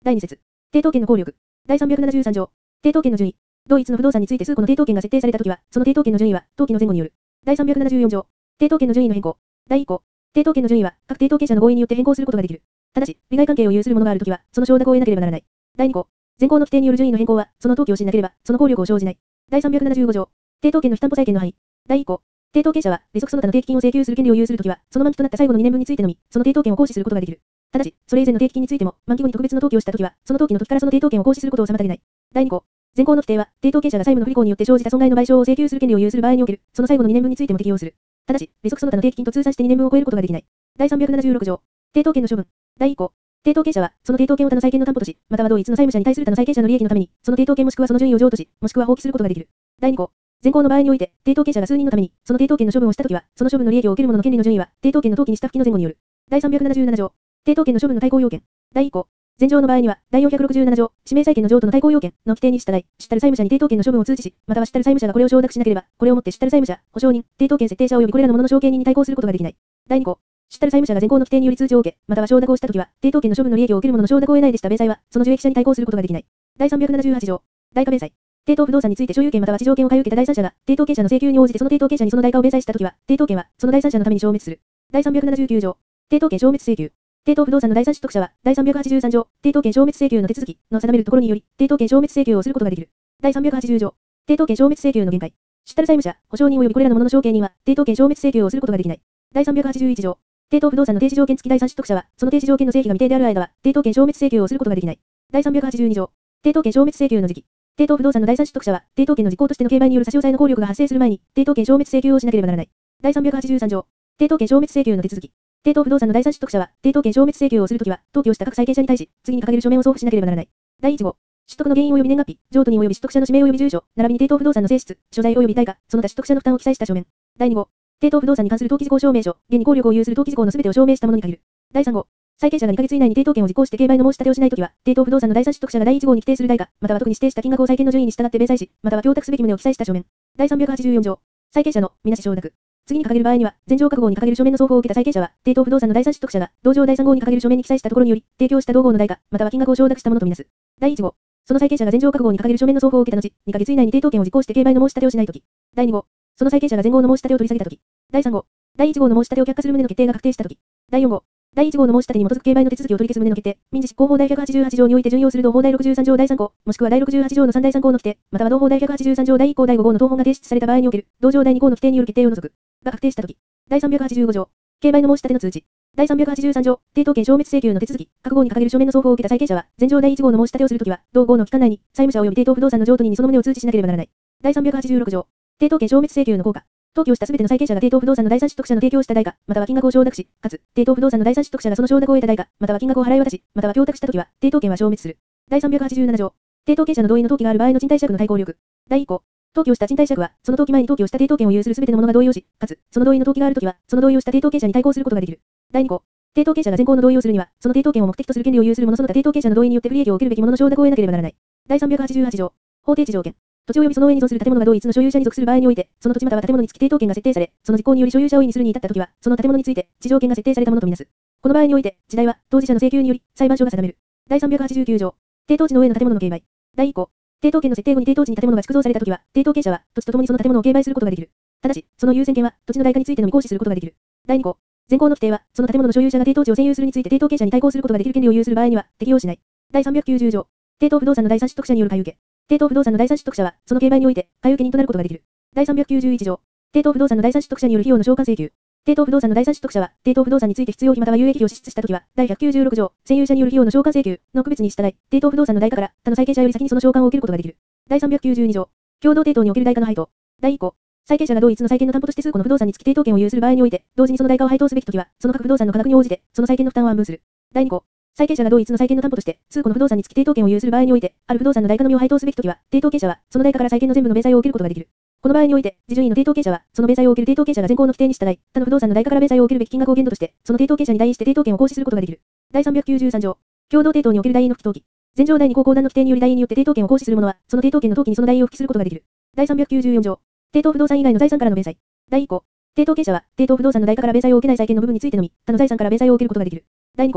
第2節。抵当権の効力。第373条。抵当権の順位。同一の不動産について数個の抵当権が設定されたときは、その抵当権の順位は、当期の前後による。第374条。抵当権の順位の変更。第1項。抵当権の順位は、各抵当権者の合意によって変更することができる。ただし、利害関係を有するものがあるときは、その承諾を得なければならない。第2項。前項の規定による順位の変更は、その登記をしなければ、その効力を生じない。第375条。抵当権の非担保債権の範囲。第1項。抵当権者は、利息その他の定期金を請求する権利を有するときは、その満期となった最後の2年分についてのみ、その抵当権を行使することができる。ただし、それ以前の定期金についても、満期後に特別の登記をしたときは、その登記の時からその抵当権を行使することを妨げない。第2項。前項の規定は、抵当権者が債務の不履行によって生じた損害の賠償を請求する権利を有する場合における、その最後の2年分についても適用する。ただし、利息その他の定期金と通算して2年分を超えることができない。第376条。抵当権の処分。第1項。抵当権者は、その抵当権を他の債権の担保とし、または同一の債務者に対する他の債権者の利益のために、その抵当権もしくはその順位を譲渡し、もしくは放棄することができる。第2項。前項の場合において、抵当権者が数人のために、その抵当権の処分をしたときは、その処分の利益を受ける者の権利の順位は、抵当権の登記にした付きの前後による。第377条。抵当権の処分の対抗要件。第1項。前条の場合には、第467条、指名債権の譲渡の対抗要件の規定に従い、主たる債務者に抵当権の処分を通知し、または主たる債務者がこれを承諾しなければ、これをもって主たる債務者、保証人、抵当権設定者及びこれらの者の証券人に対抗することができない。第2項。主たる債務者が前項の規定により通知を受け、または承諾をしたときは、抵当権の処分の利益を受ける者の承諾を得ないでした明細は、その受益者に対抗することができない。第378条。代価明細。抵当不動産について所有権または地上権を買い受けた第三者が、抵当権者の請求に応じてその抵当権者にその代価を明細したときは、抵当権は、その第三者のために消滅する。第379条。抵当権消滅請求。抵当不動産の第三取得者は、第383条、抵当権消滅請求の手続きの定めるところにより、抵当権消滅請求をすることができる。第380条。抵当権消滅請求の限界。主たる債務者、保証人及びこれらの者の証券人は、抵当権消滅請求をすることができない。第381条。抵当不動産の停止条件付き第三取得者は、その停止条件の成否が未定である間は、抵当権消滅請求をすることができない。第382条。抵当権消滅請求の時期。抵当不動産の第三取得者は、抵当権の実行としての競売による差し押さえの効力が発生する前に、抵当権消滅請求をしなければならない。第383条。抵当権消滅請求の手続き。抵当不動産の第三取得者は、抵当権消滅請求をするときは、登記をした各債権者に対し、次に掲げる書面を送付しなければならない。第1号。取得の原因及び年月日、譲渡人及び取得者の氏名及び住所、並びに抵当不動産の性質、所在及び対価、その他取得者の負担を記載した書面。第2号。抵当不動産に関する登記事項証明書、現に効力を有する登記事項のすべてを証明したものに限る。第3号。債権者が2ヶ月以内に抵当権を実行して競売の申し立てをしないときは、抵当不動産の第三取得者が第1号に規定する代価、または特に指定した金額を債権の順位に従って明細し、または供託すべき旨を記載した書面。第384条。債権者のみなし承諾。次に掲げる場合には、前条各号に掲げる書面の送付を受けた債権者は、抵当不動産の第三取得者が、同条第3号に掲げる書面に記載したところにより、提供した同号の代価、または金額を承諾したものとみなす。第1号。その債権者が前条各号に掲げる書面の送付を受けた後、2ヶ月以内に抵当権を実行して競売の申し立てをしないとき。第2号。その債権者が前号の申し立てを取り下げたとき。第3号。第1号の申し立てを却下する旨の決定が確定したとき。第4号。第1号の申し立てに基づく競売の手続きを取り消す旨の決定、民事執行法第188条において準用する同法第63条第3項、もしくは第68条の3第3項の規定、または同法第183条第1項第5号の当本が提出された場合における、同条第2項の規定による決定を除く、が確定したとき。第385条。競売の申し立ての通知。第383条。抵当権消滅請求の手続き。各号に掲げる書面の送付を受けた債権者は、前条第1号の申し立てをするときは、同号の期間内に、債務者及び抵当不動産の譲渡人にその旨を通知しなければならない。第386条。抵当権消滅請求の効果。登記をしたすべての債権者が抵当不動産の第三取得者の提供した代価、または金額を承諾し、かつ、抵当不動産の第三取得者がその承諾を得た代価、または金額を払い渡し、または供託したときは、抵当権は消滅する。第387条。抵当権者の同意の登記がある場合の賃貸借の対抗力。第1項。登記をした賃貸借は、その登記前に登記をした抵当権を有するすべての者が同意をし、かつ、その同意の登記があるときは、その同意をした抵当権者に対抗することができる。第2項。抵当権者が前項の同意をするには、その抵当権を目的とする権利を有する者その他抵当権者の同意によって不利益を受けるべき者の承諾を得なければならない。第388条。法定地条件。土地及びその上に属する建物が同一の所有者に属する場合において、その土地または建物につき抵当権が設定され、その実行により所有者を異にするに至ったときは、その建物について地条件が設定されたものとみなす。この場合において、地代は当事者の請求により裁判所が定める。第389条。抵当地の上の建物の競売。第1項。抵当権の設定後に抵当地に建物が築造されたときは、抵当権者は土地とともにその建物を競売することができる。ただし、その優先権は土地の代価についてのみ行使することができる。第2項。前項の規定は、その建物の所有者が抵当地を占有するについて抵当権者に対抗することができる権利を有する場合には適用しない。第390条。抵当不動産の第三取得者による買い受け。抵当不動産の第三取得者は、その競売において買い受け人となることができる。第391条。抵当不動産の第三取得者による費用の償還請求。抵当不動産の第三取得者は、抵当不動産について必要費または有益費を支出したときは、第196条、占有者による費用の償還請求の区別に従い、抵当不動産の代価から他の債権者より先にその償還を受けることができる。第392条。共同抵当における代価の配当。第1項。債権者が同一の債権の担保として数個の不動産につき抵当権を有する場合において、同時にその代価を配当すべきときは、その各不動産の価格に応じて、その債権の負担を安分する。第2項。債権者が同一の債権の担保として、数個の不動産につき抵当権を有する場合において、ある不動産の代価のみを配当すべきときは、抵当権者は、その代価から債権の全部の明細を受けることができる。この場合において、自順位の抵当権者は、その明細を受ける抵当権者が前項の規定に従い、他の不動産の代価から明細を受けるべき金額を限度として、その抵当権者に代位して抵当権を行使することができる。第393条。共同抵当における代位の不起登記。前条第2項公団の規定により代位によって抵当権を行使する者は、その抵当権の登記にその代位を付記することができる。第394条。抵当不動産以外の財産からの明細。第1項。抵当権者は、抵当不動産の代価から明細を受けない債権の部分についてのみ、他の財産から明細を受けることができる。第2項。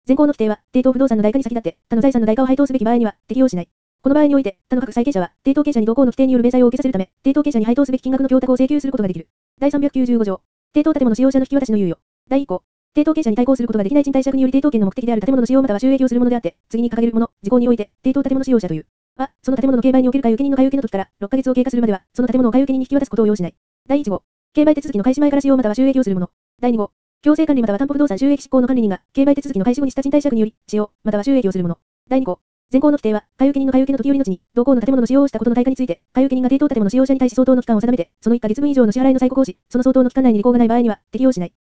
前項の規定は、抵当不動産の代価に先立って、他の財産の代価を配当すべき場合には、適用しない。この場合において、他の各債権者は、抵当権者に同項の規定による明細を受けさせるため、抵当権者に配当すべき金額の供託を請求することができる。第395条。抵当建物使用者の引き渡しの猶予。第1項。抵当権者に対抗することができない賃貸借により抵当権の目的である建物の使用または収益をするものであって、次に掲げるもの、事項において、抵当建物使用者という。は、その建物の競売における買受人の買受の時から6ヶ月を経過するまでは、その建物を買受人に引き渡すことを要しない。第1号。競売手続きの開始前から使用または収益をするもの。第2号。強制管理または担保不動産収益執行の管理人が、競売手続きの開始後にした賃貸借により、使用、または収益をするもの。第2項。前項の規定は、買受人の買受の時より後に、同項の建物の使用をしたことの対価について、買受人が抵当建物使用者に対し相当の期間を定めて、その1ヶ月分以上の支払いの催告をし、その相当の期間内に履行がない場合には、適用しない。